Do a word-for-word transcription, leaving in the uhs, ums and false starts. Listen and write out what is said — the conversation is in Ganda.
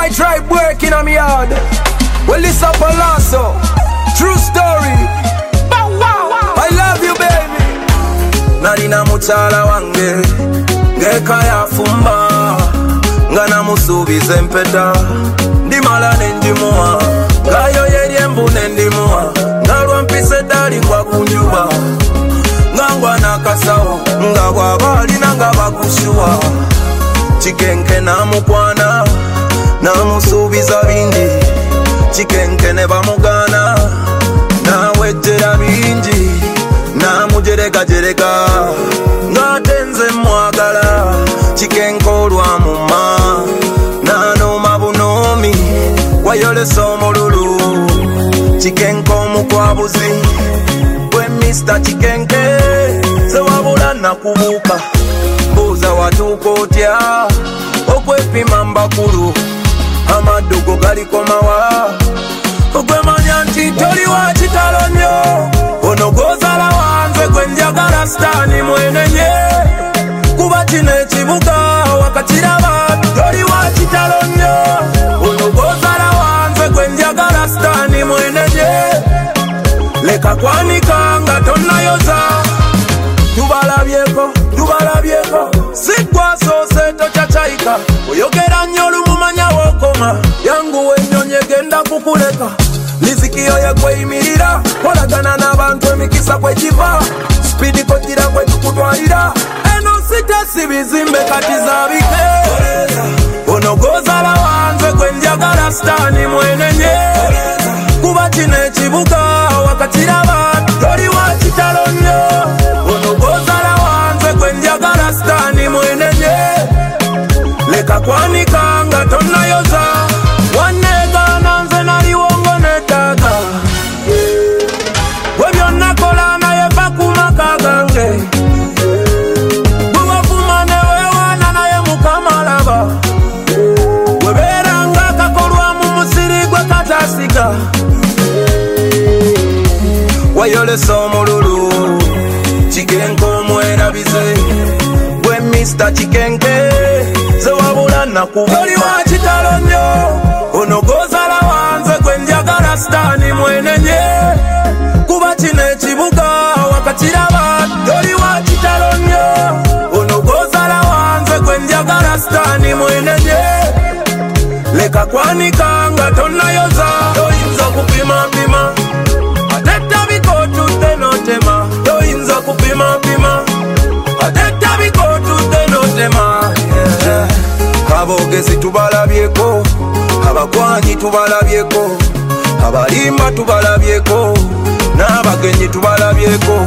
white tribe working on me yard. Well, this up a lasso. True story. Bow wow. I love you, baby. Narina muchala wange ngeka ya fumba ngana musubize mpeta ndimala nendimuwa ngayo yeriembu nendimuwa ngalwa mpise dali ngwa kunjuba ngangwa nakasawo ngabwa bali nanga bakushuwa chikenke namukwana namusubiza bindi chikenke ne bamugana nawe jera bingi namujereka jereka ngatenze mwagala chikenko lwa muma nanoma bunomi wayolesa omululu chikenko mukwabuzi gwe mister Chikenke sewabula nakubuuka mbuuza watuuka otya okwepima mbakulu amaddugo galikomawa ogwemanya nti toli wa kitalo nnyo ono gozala wanze gwe njagala sitaani mwenenye kuba kino ekibuga wakakiraba toli wa kitalo nnyo ono gozala wanze gwe njagala sitaani mwenenye leka kwanika nga tonnayoza tubalabyeko tubalabyeko sigwasoose tokyacayika oyogera nnyo olumumanya wookoma yanguwe ennyonyi egenda kukuleka lizikiyo yekweyimirira kolagana n'abantu emikisa kwekiva spidi kogira kwe tukutwalira eno sitesi bizimbe kati zabike ono gozala wanze gwe njagala sitaani mwenenye kuba kino ekibuga wakakiraba toli wa kitalo nnyo ono gozala wanze gwe njagala sitaani mwenenye leka kwanika nga tonnayoza wanneegaana nze naliwo ngonetaaga gwe byonna kola naye va ku maka gange gwe wavuma ne weewaana naye mukama laba webeera nga kakolwa mu musiri gwe katasiga wayolesa omululu Chikenko omwerabize gwe mister Chikenke zewabula nakubuuka toli wa kitalo nnyo ono gozala wanze gwe njagala sitaani mwenenye kuba kino ekibuga wakakiraba toli wa kitalo nnyo ono gozala wanze gwe njagala sitaani mwenenye leka kwanika nga tonnayoza toyinza kupima pima atetta bikotudde notema toyinza kupima pima atetta bikotudde notema yeah. Abogezi tubalabyeko abagwanyi tubalabyeko abalimba tubalabyeko n'abagenyi tubalabyeko